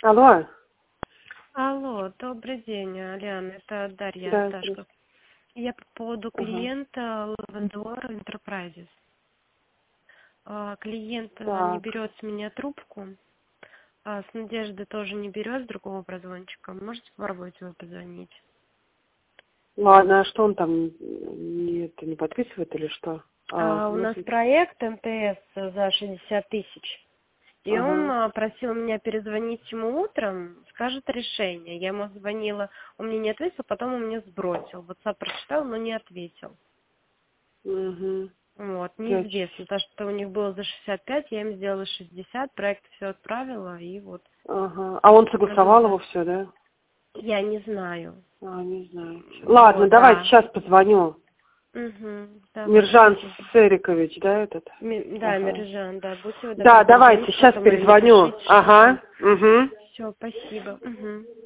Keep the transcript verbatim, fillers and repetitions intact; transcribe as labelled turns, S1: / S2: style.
S1: Алло.
S2: Алло, добрый день, Алиана, это Дарья
S1: Здравствуйте.
S2: Асташко. Я по поводу
S1: Ага.
S2: клиента Lavendor Enterprises. А, Клиент э, не
S1: Так.
S2: берет с меня трубку, а с Надежды тоже не берет, с другого прозвончика. Можете попробовать его позвонить?
S1: Ладно, а что он там не, это не подписывает или что? А,
S2: А,
S1: у
S2: у
S1: нас...
S2: нас проект МТС за шестьдесят тысяч. И он
S1: Ага.
S2: а, просил меня перезвонить ему утром, скажет решение. Я ему звонила, он мне не ответил, потом он мне сбросил. WhatsApp прочитал, но не ответил.
S1: Угу.
S2: Вот,
S1: Я...
S2: неизвестно, то, что у них было за шестьдесят пять, я им сделала шестьдесят, проект все отправила, и вот
S1: Ага. А он согласовал его
S2: результат.
S1: все, да?
S2: Я не знаю.
S1: А, не знаю. Ладно,
S2: Вот,
S1: давай
S2: да.
S1: сейчас позвоню.
S2: Угу, давай,
S1: Миржан
S2: спасибо.
S1: Серикович, да, этот?
S2: Ми- Да,
S1: Ага.
S2: Миржан, да, будьте вы добры,
S1: Да, давайте,
S2: перезвоните
S1: сейчас
S2: потом или
S1: перезвоню.
S2: напишите, что
S1: Ага.
S2: там.
S1: Угу.
S2: Все, спасибо. Угу.